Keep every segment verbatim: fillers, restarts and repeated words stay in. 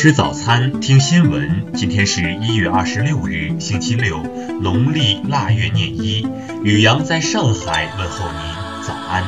吃早餐，听新闻。今天是一月二十六日，星期六，农历腊月廿一。宇阳在上海问候您早安。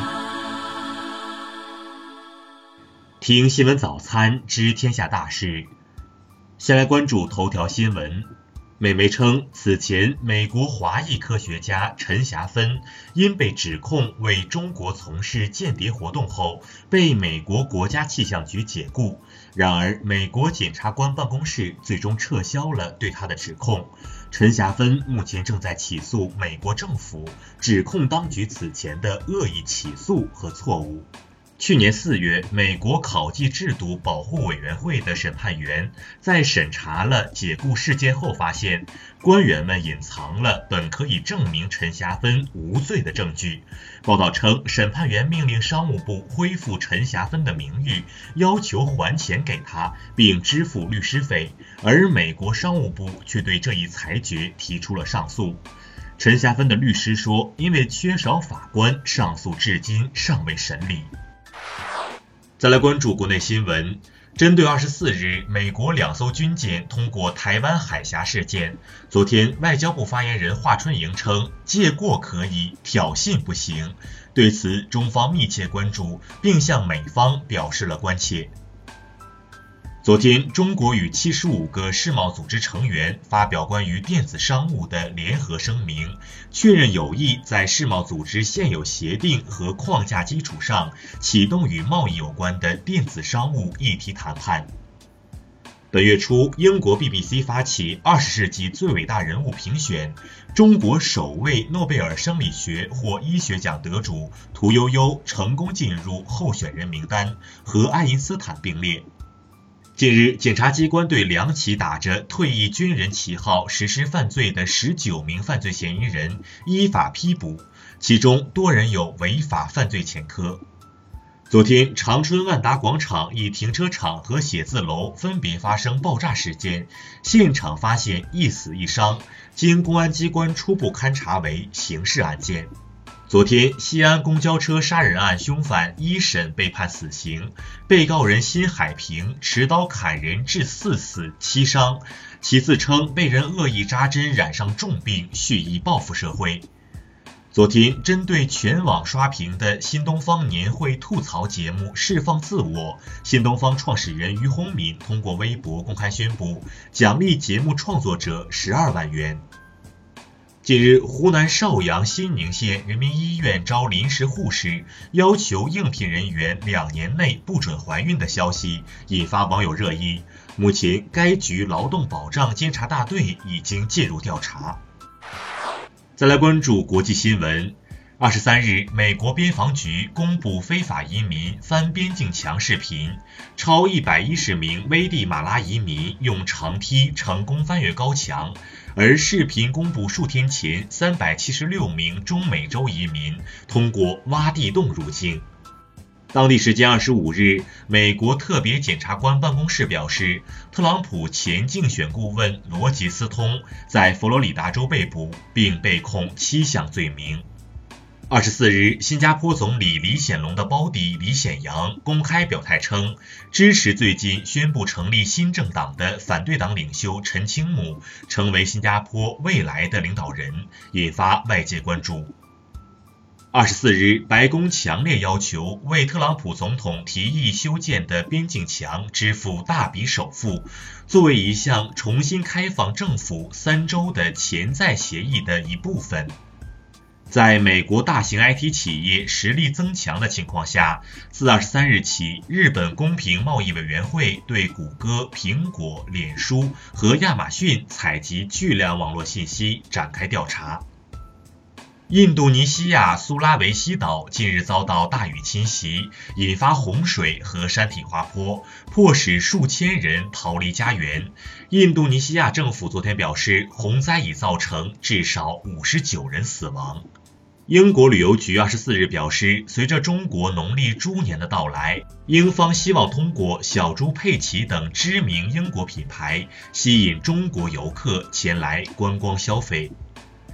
听新闻早餐，知天下大事。先来关注头条新闻。美媒称，此前美国华裔科学家陈霞芬因被指控为中国从事间谍活动后，被美国国家气象局解雇。然而，美国检察官办公室最终撤销了对他的指控。陈霞芬目前正在起诉美国政府，指控当局此前的恶意起诉和错误。去年四月，美国考纪制度保护委员会的审判员在审查了解雇事件后发现，官员们隐藏了本可以证明陈霞芬无罪的证据。报道称，审判员命令商务部恢复陈霞芬的名誉，要求还钱给他，并支付律师费，而美国商务部却对这一裁决提出了上诉。陈霞芬的律师说，因为缺少法官，上诉至今尚未审理。再来关注国内新闻，针对二十四日美国两艘军舰通过台湾海峡事件，昨天外交部发言人华春莹称，借过可以，挑衅不行。对此，中方密切关注，并向美方表示了关切。昨天，中国与七十五个世贸组织成员发表关于电子商务的联合声明，确认有意在世贸组织现有协定和框架基础上启动与贸易有关的电子商务议题谈判。本月初，英国 B B C 发起二十世纪最伟大人物评选，中国首位诺贝尔生理学或医学奖得主屠呦呦成功进入候选人名单，和爱因斯坦并列。近日，检察机关对两起打着退役军人旗号实施犯罪的十九名犯罪嫌疑人依法批捕，其中多人有违法犯罪前科。昨天，长春万达广场一停车场和写字楼分别发生爆炸事件，现场发现一死一伤，经公安机关初步勘查为刑事案件。昨天，西安公交车杀人案凶犯一审被判死刑，被告人辛海平持刀砍人致四死七伤，其自称被人恶意扎针染上重病，蓄意报复社会。昨天，针对全网刷屏的新东方年会吐槽节目《释放自我》，新东方创始人于洪敏通过微博公开宣布，奖励节目创作者十二万元。近日，湖南邵阳新宁县人民医院招临时护士，要求应聘人员两年内不准怀孕的消息引发网友热议。目前，该局劳动保障监察大队已经介入调查。再来关注国际新闻。二十三日，美国边防局公布非法移民翻边境墙视频，超一百一十名危地马拉移民用长梯成功翻越高墙，而视频公布数天前，三百七十六名中美洲移民通过挖地洞入境。当地时间二十五日，美国特别检察官办公室表示，特朗普前竞选顾问罗杰斯通在佛罗里达州被捕，并被控七项罪名。二十四日，新加坡总理李显龙的胞弟李显扬公开表态称，支持最近宣布成立新政党的反对党领袖陈清木成为新加坡未来的领导人，引发外界关注。二十四日，白宫强烈要求为特朗普总统提议修建的边境墙支付大笔首付，作为一项重新开放政府三州的潜在协议的一部分。在美国大型 I T 企业实力增强的情况下，自二十三日起，日本公平贸易委员会对谷歌、苹果、脸书和亚马逊采集巨量网络信息展开调查。印度尼西亚苏拉维西岛近日遭到大雨侵袭，引发洪水和山体滑坡，迫使数千人逃离家园。印度尼西亚政府昨天表示，洪灾已造成至少五十九人死亡。英国旅游局二十四日表示，随着中国农历猪年的到来，英方希望通过小猪佩奇等知名英国品牌，吸引中国游客前来观光消费。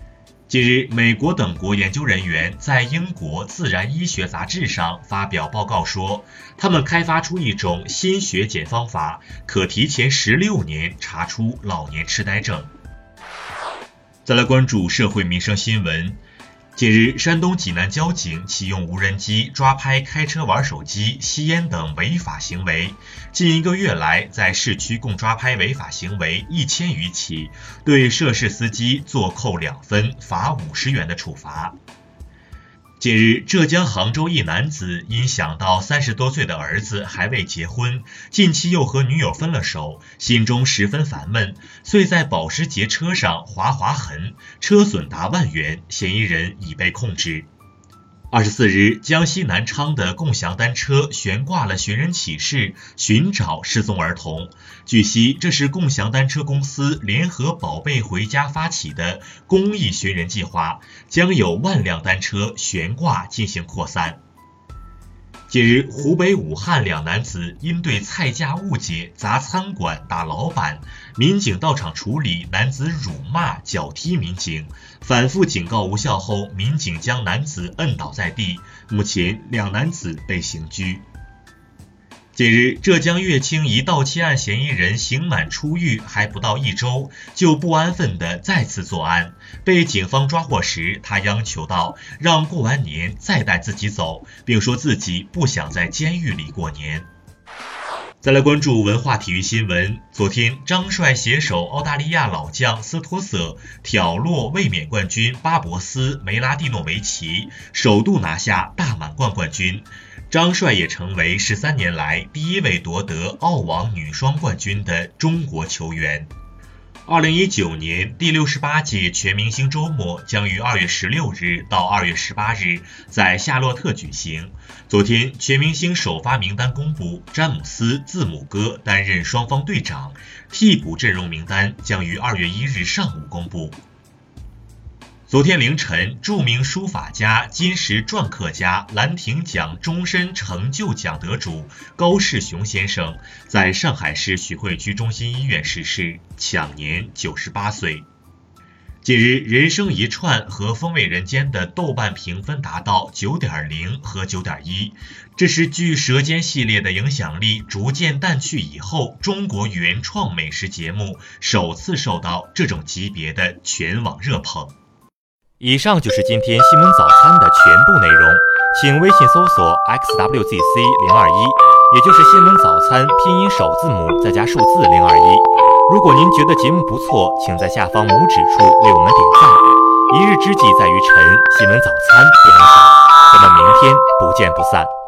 近日，美国等国研究人员在英国《自然医学杂志》上发表报告说，他们开发出一种新血检方法，可提前十六年查出老年痴呆症。再来关注社会民生新闻。近日，山东济南交警启用无人机抓拍开车玩手机、吸烟等违法行为，近一个月来，在市区共抓拍违法行为一千余起，对涉事司机做扣两分、罚五十元的处罚。近日，浙江杭州一男子因想到三十多岁的儿子还未结婚，近期又和女友分了手，心中十分烦闷，遂在保时捷车上划划痕，车损达万元，嫌疑人已被控制。二十四日，江西南昌的共享单车悬挂了寻人启事，寻找失踪儿童。据悉，这是共享单车公司联合宝贝回家发起的公益寻人计划，将有万辆单车悬挂进行扩散。近日，湖北武汉两男子因对菜价误解砸餐馆打老板，民警到场处理，男子辱骂脚踢民警，反复警告无效后，民警将男子摁倒在地，目前两男子被刑拘。近日，浙江乐清一盗窃案嫌疑人刑满出狱还不到一周，就不安分地再次作案。被警方抓获时，他央求道让过完年再带自己走，并说自己不想在监狱里过年。再来关注文化体育新闻。昨天，张帅携手澳大利亚老将斯托瑟挑落卫冕冠军巴博斯梅拉蒂诺维奇，首度拿下大满贯冠军。张帅也成为十三年来第一位夺得澳网女双冠军的中国球员。二零一九年第六十八届全明星周末将于二月十六日到二月十八日在夏洛特举行。昨天，全明星首发名单公布，詹姆斯、字母哥担任双方队长，替补阵容名单将于二月一日上午公布。昨天凌晨，著名书法家、金石篆刻家、兰亭奖终身成就奖得主高士雄先生在上海市徐汇区中心医院逝世，享年九十八岁。近日，人生一串和风味人间的豆瓣评分达到 九点零 和 九点一， 这是继舌尖系列的影响力逐渐淡去以后，中国原创美食节目首次受到这种级别的全网热捧。 以上就是今天新闻早餐的全部内容，请微信搜索 X W Z C 零二一，也就是新闻早餐拼音首字母再加数字零二一。如果您觉得节目不错，请在下方拇指处为我们点赞。一日之计在于晨，新闻早餐不能少。咱们明天不见不散。